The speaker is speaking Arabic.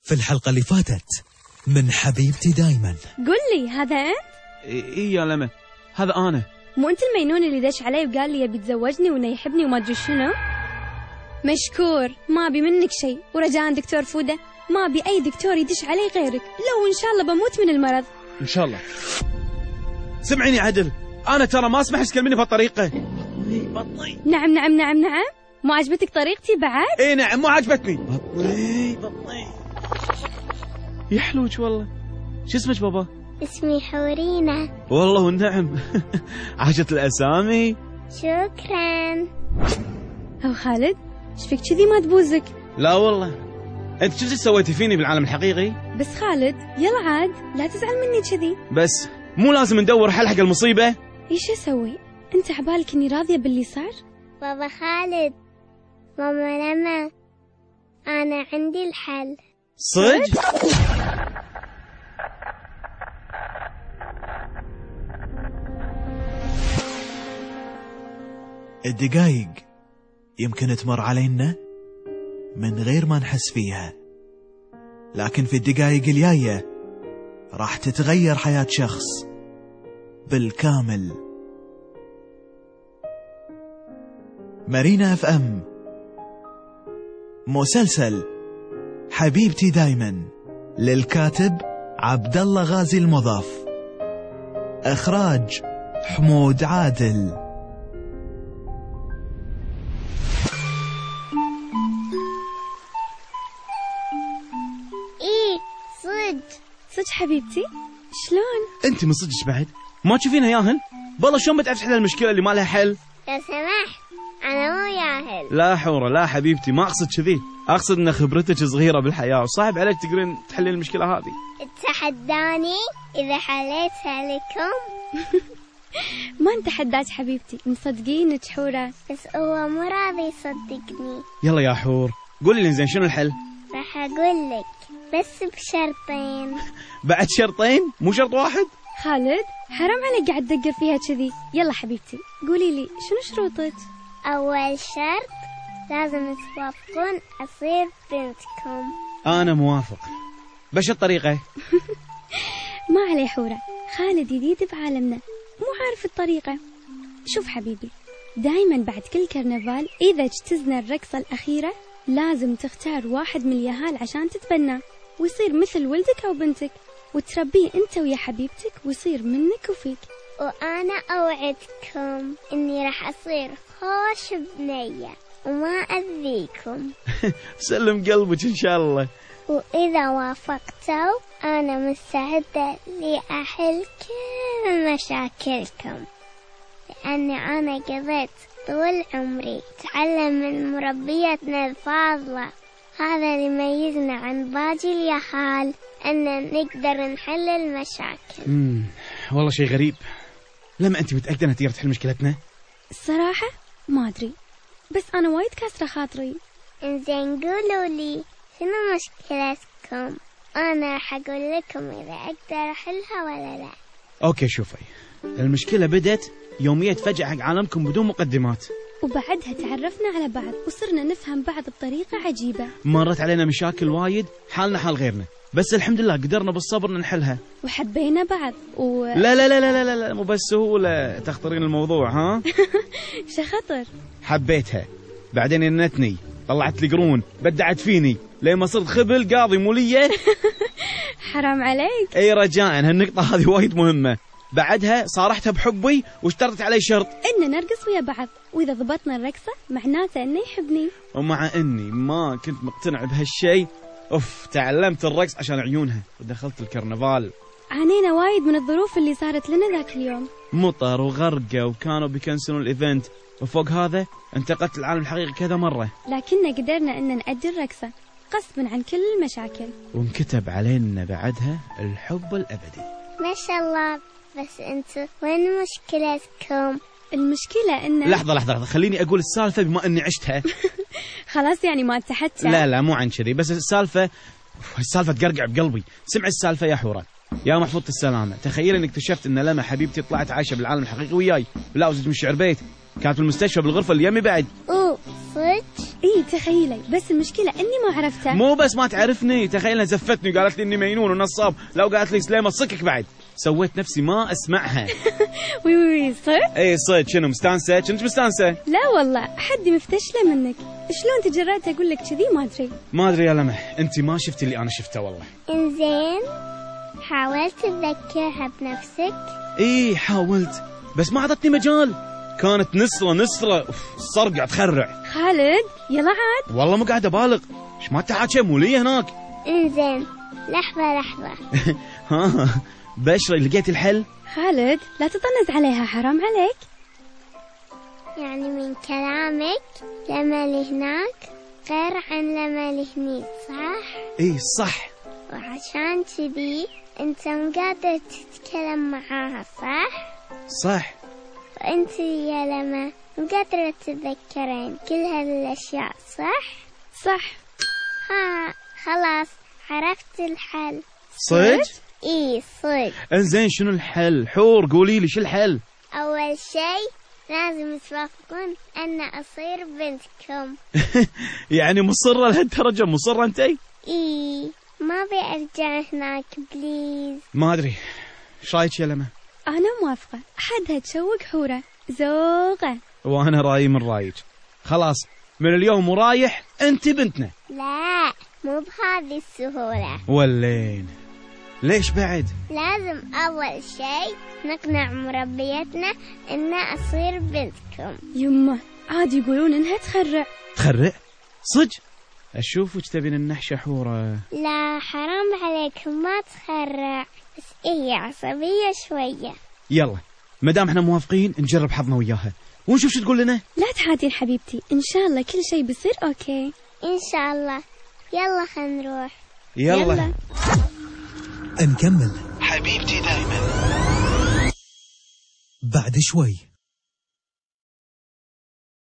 في الحلقة اللي فاتت من حبيبتي دايما. قل لي هذا أنت؟ إيه يا لمى، هذا أنا. مو أنت المينون اللي دش علي وقال لي يبي يتزوجني وإنه يحبني وما أدري شنو؟ مشكور، ما أبي منك شيء، ورجاء دكتور فودة ما أبي أي دكتور يدش علي غيرك، لو إن شاء الله بموت من المرض. إن شاء الله. سمعيني عدل، أنا ترى ما أسمح تكلميني بهالطريقة. بطني. نعم نعم نعم نعم، ما عجبتك طريقتي بعد؟ إيه نعم، مو عجبتني. بطني يحلوك والله. شو اسمك بابا؟ اسمي حورينا. والله والنعم. عاشت الأسامي. شكرا. أو خالد، ايش فيك كذي ما تبوزك؟ لا والله، أنت شو سويتي فيني بالعالم الحقيقي؟ بس خالد يلا عاد لا تزعل مني كذي. بس مو لازم ندور حل حق المصيبة؟ ايش اسوي؟ انت عبالك اني راضية باللي صار؟ بابا خالد، ماما لما، أنا عندي الحل. صدق؟ الدقايق يمكن تمر علينا من غير ما نحس فيها، لكن في الدقايق الجاية راح تتغير حياة شخص بالكامل. مارينا اف ام، مسلسل حبيبتي دايما، للكاتب عبد الله غازي المضاف، اخراج حمود عادل. إيه صدق حبيبتي، شلون؟ أنت من صدقك بعد؟ ما تشوفينها ياهن؟ بالله شلون بتعرف تحل المشكلة اللي ما لها حل؟ لو سمحت، أنا مو ياهل. لا حورة، لا حبيبتي، ما أقصد كذي، أقصد أن خبرتك صغيرة بالحياة وصعب عليك تقدرين تحلين المشكلة هذه. تحداني إذا حليتها لكم. ما انت حداك حبيبتي، مصدقينك حورة. بس هو مو راضي يصدقني. يلا يا حور، قولي لي زين شنو الحل؟ راح أقول لك بس بشرطين. بعد شرطين مو شرط واحد؟ خالد حرام عليك قاعد تدقر فيها كذي. يلا حبيبتي قولي لي شنو شروطك؟ أول شرط لازم توافقون أصير بنتكم. أنا موافق، بش الطريقة؟ ما عليه حورة، خالد جديد بعالمنا مو عارف الطريقة. شوف حبيبي، دايما بعد كل كرنفال إذا اجتزنا الرقصة الأخيرة لازم تختار واحد من اليهال عشان تتبناه ويصير مثل ولدك أو بنتك، وتربيه أنت ويا حبيبتك ويصير منك وفيك. وأنا أوعدكم إني راح أصير خوش بنية وما أذيكم. سلم قلبك إن شاء الله. وإذا وافقتوا أنا مستعدة لأحل كل مشاكلكم، لأني أنا قضيت طول عمري أتعلم من مربيتنا الفاضلة. هذا اللي يميزنا عن باقي اليهال، أن نقدر نحل المشاكل. والله شيء غريب. لما أنت متأكدة أنها تقدر تحل مشكلتنا؟ الصراحة ما أدري، بس أنا وايد كاسرة خاطري. إنزين قولوا لي شنو مشكلتكم، أنا راح أقول لكم إذا أقدر أحلها ولا لا. أوكي شوفي، المشكلة بدت يومية فجأة حق عالمكم بدون مقدمات، وبعدها تعرفنا على بعض وصرنا نفهم بعض بطريقة عجيبة. مرت علينا مشاكل وايد، حالنا حال غيرنا، بس الحمد لله قدرنا بالصبر نحلها. وحبينا بعض لا لا لا لا لا لا، مو بس سهولة تخطرين الموضوع ها. شخطر. حبيتها، بعدين ينتني، طلعت لي قرون، بدعت فيني لين ما صرت خبل قاضي مولية. حرام عليك. اي رجاء، هالنقطة هذه وايد مهمة. بعدها صارحتها بحبي واشترطت علي شرط إن نرقص ويا بعض، وإذا ضبطنا الرقصة معناته إنه يحبني. ومع إني ما كنت مقتنع بهالشيء، تعلمت الرقص عشان عيونها ودخلت الكرنفال. عانينا وايد من الظروف اللي صارت لنا ذاك اليوم، مطر وغرقة وكانوا بيكنسلون الإيفنت، وفوق هذا انتقلت العالم الحقيقي كذا مرة، لكننا قدرنا إن نأدي الرقصة غصبا عن كل المشاكل، وانكتب علينا بعدها الحب الأبدي. ما شاء الله. بس انتوا وين مشكلتكم؟ المشكلة إن لحظة خليني أقول السالفة بما أني عشتها. خلاص يعني ما اتحدت. لا مو عن كذي، بس السالفة تقرقع بقلبي. سمع السالفة يا حورة. يا محفوظة السلامة، تخيل انك اكتشفت ان لما حبيبتي طلعت عايشة بالعالم الحقيقي وياي، لا وزوج من الشعر بيت، كانت في المستشفى بالغرفة اللي يمي بعد. صدق؟ إيه تخيلي، بس المشكلة إني ما عرفتها. مو بس ما تعرفني، تخيلها زفتني وقالت لي إني مجنون ونصاب، لو قالت لي سليمة صكك بعد. سويت نفسي ما أسمعها. وي صدق؟ إيه صدق. شنو مستانسة؟ كنت مستانسة؟ لا والله حدي مفتشلة منك. شلون تجرأت أقول لك كذي؟ ما أدري يا لمح، أنت ما شفتي اللي أنا شفته والله. إنزين، حاولت تذكرها بنفسك؟ إيه حاولت، بس ما عطتني مجال. كانت نسرة الصر قاعد تخرع. خالد يلا عاد. والله مو قاعد أبالغ، إيش ما تحاكي مو لي هناك. إنزين لحظة. ها بشرى لقيت الحل؟ خالد لا تطنز عليها، حرام عليك. يعني من كلامك لما اللي هناك غير عن لما اللي هنيك، صح؟ إيه صح. وعشان كذي انت مو قادر تتكلم معاها، صح. وانت يا لما مو قادرة تتذكرين كل هالاشياء، صح. ها خلاص عرفت الحل. صدق؟ ايه صدق. انزين شنو الحل؟ حور قولي لي شو الحل؟ اول شيء لازم توافقون ان اصير بنتكم. يعني مصرة لهالدرجة؟ مصرة انتي؟ ايه ما ارجع هناك بليز. ما ادري ايش رايك يا لما؟ انا موافقة، حدها تشوق حورة زوغة. وانا رايي من رايك. خلاص من اليوم ورايح انت بنتنا. لا مو بهذه السهولة. ولين؟ ليش بعد؟ لازم اول شيء نقنع مربيتنا ان اصير بنتكم. يمه عاد يقولون انها تخرع؟ صدق؟ اشوفك تبين النحشة حورة. لا حرام عليكم ما تخرع، بس هي عصبية شوية. يلا مدام احنا موافقين نجرب حظنا وياها ونشوف شو تقول لنا. لا تحاتين حبيبتي، ان شاء الله كل شيء بيصير اوكي. ان شاء الله. يلا خلينا نروح. يلا. نكمل حبيبتي دايما بعد شوي.